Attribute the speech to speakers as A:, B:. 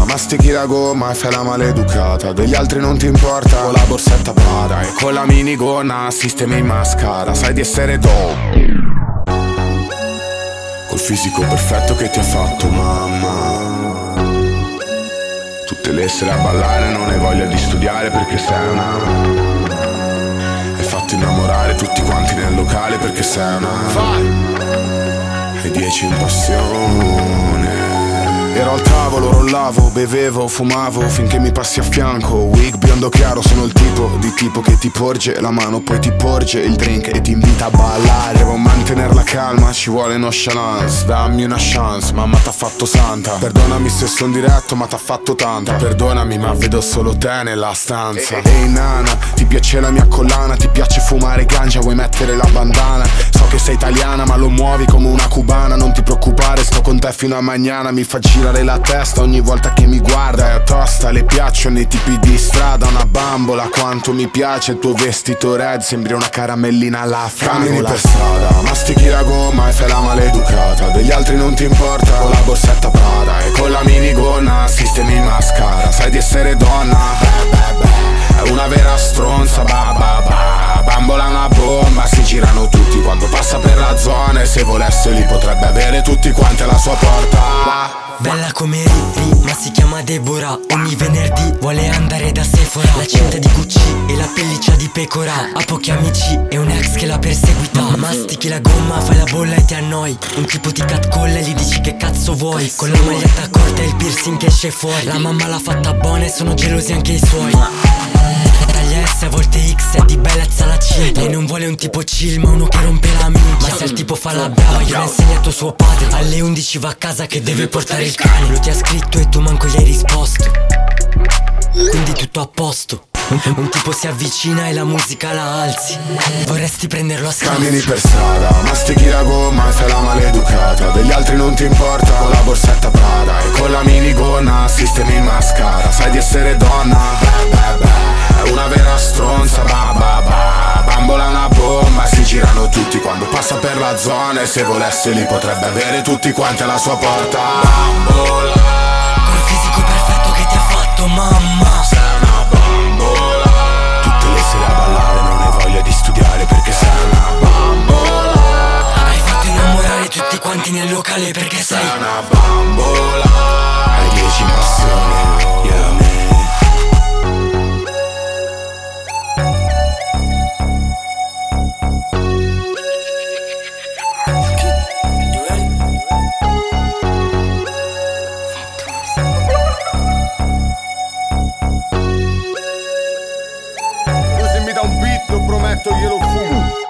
A: mastichi la gomma e fai la maleducata. Degli altri non ti importa, con la borsetta Prada e con la minigonna sistemi in mascara. Sai di essere col fisico perfetto che ti ha fatto mamma. Tutte le sere a ballare, non hai voglia di studiare perché sei hai fatto innamorare tutti quanti nel locale perché sei e 10 in passione. Ero al tavolo, rollavo, bevevo, fumavo finché mi passi a fianco. Wig biondo chiaro, sono il tipo che ti porge la mano, poi ti porge il drink e ti invita a ballare. Devo mantenere la calma, ci vuole nonchalance. Dammi una chance, mamma t'ha fatto santa. Perdonami se son diretto, ma t'ha fatto tanta. Perdonami, ma vedo solo te nella stanza. Ehi nana, ti piace la mia collana? Ti piace fumare ganja, vuoi mettere la bandana? So che sei italiana, ma lo muovi come una cubana. Non ti preoccupare, sto con te fino a mañana. Mi fa girare la testa ogni volta che mi guarda. È tosta, le piacciono i tipi di strada. Una bambola, quanto mi piace il tuo vestito red. Sembri una caramellina alla fragola. Cammini per strada, mastichi la gomma e fai la maleducata. Degli altri non ti importa, con la borsetta Prada e con la minigonna sistemi in mascara. Sai di essere donna, è una vera stronza, bambola una bomba, si girano tutti quando passa per la zona. E se volesse li potrebbe avere tutti quanti alla sua porta.
B: Bella come Riri, ma si chiama Deborah. Ogni venerdì vuole andare da Sephora. La cinta di Gucci e la pelliccia di pecora. Ha pochi amici e un ex che la perseguita. Mastichi la gomma, fai la bolla e ti annoi. Un tipo ti catcalla e gli dici che cazzo vuoi. Con la maglietta corta e il piercing che esce fuori. La mamma l'ha fatta buona e sono gelosi anche i suoi. Taglia S a volte X è di bellezza la C. Lei non vuole un tipo chill ma uno che rompe la minchia. Ma se il tipo fa la brava gliel'ha insegnato suo padre. Alle 11 va a casa che deve portare il cane. Lui ti ha scritto e tu manco gli hai risposto. Quindi tutto a posto. Un tipo si avvicina e la musica la alzi. Vorresti prenderlo a scambio.
A: Cammini per strada, mastichi la gomma e fai la maleducata. Degli altri non ti importa, con la borsetta Prada e con la minigonna sistemi in mascara. Sai di essere donna, è una vera stronza, bambola una bomba, si girano tutti quando passa per la zona. E se volesse li potrebbe avere tutti quanti alla sua porta. Bambola,
B: col fisico perfetto che ti ha fatto mamma.
A: sei una bambola. Tutte le sere a ballare, non hai voglia di studiare perché sei una bambola.
B: Hai fatto innamorare tutti quanti nel locale perché sei
A: una bambola. Hai 10 passioni, yeah. Se mi dà un beat lo prometto glielo fumo.